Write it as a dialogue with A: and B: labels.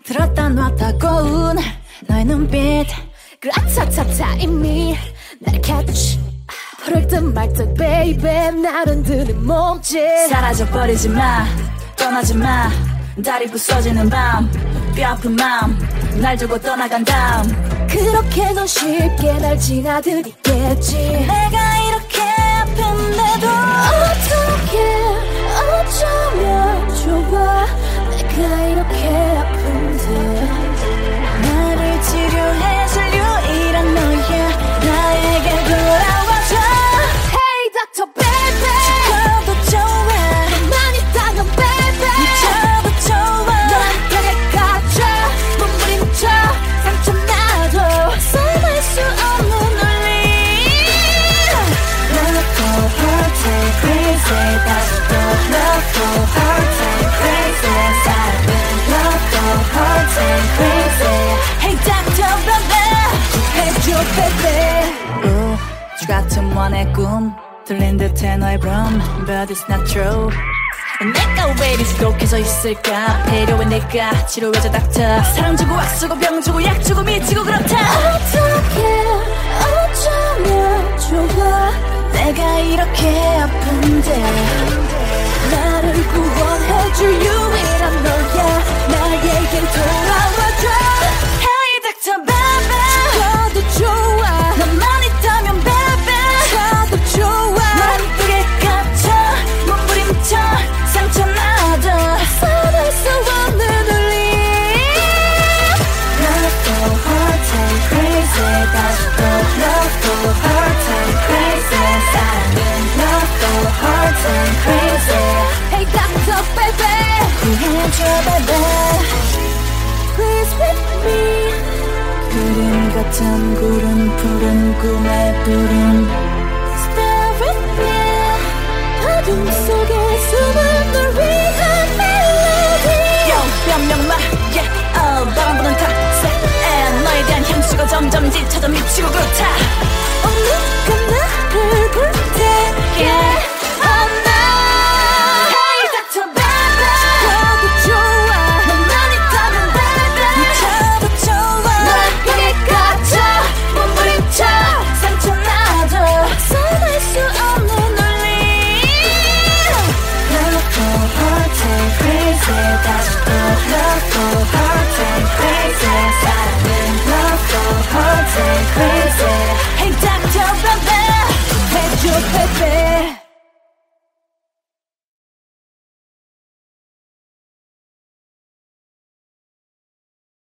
A: 들었다 놨다 고운 너의 눈빛 그 아차차차 이미 날 catch 부를 듯 말 듯 baby 나른 드는 몸짓
B: 사라져버리지 마 떠나지 마 달이 부서지는 밤 뼈아픈 맘 날 두고 떠나간 다음
A: 그렇게 넌 쉽게 날 지나들이겠지
B: 내가 이렇게 아픈데도
A: 어떻게 어쩌면 좋아 내가 이렇게 아픈데
B: 나를 치료해줄 유일한 너야 나에게 돌아와줘
A: Hey Dr. Baby
B: 죽어도 좋아
A: 너만 있다면 baby
B: 미쳐도 좋아
A: 너한테 가져 몸부림쳐 상처나도
B: 써낼 수 없는 논리 Love for her take crazy 다시 또 Love for her take crazy 사랑은 Love for her take crazy Hey Dr. Baby 해줘 baby 주 같은 원의 꿈 들린 듯해 너의 부름 But it's not true 내가 왜 이리 지독해져 있을까 배려해 내가 치료해줘 닥터 사랑 주고 악 주고 병 주고 약 주고 미치고 그렇다
A: 어떻게 어쩌면 좋아
B: 내가 이렇게 아픈데
A: 나를 구원해줄 유일한 너야 나에게 돌아와줘
B: Hey Dr. Baby
A: 죽어도 좋아
B: 너만 있다면 baby
A: 가도 좋아
B: 난 이쁘게 갇혀 몸부림쳐 상처나도
A: 써낼 수 없는 논리
B: Love for her take crazy 다시 또 Love for her take crazy 사랑은 Love for her take crazy
A: Hey Dr. Baby
B: 구해줘 baby
A: Please with me
B: 구름 같은 구름 푸른 꿈의 부름
A: Stay with me 어둠 속에 숨은 널 위한 멜로디
B: 명명마 yeah 바람 부는 탁색 너에 대한 향수가 점점 지쳐져 미치고 그렇다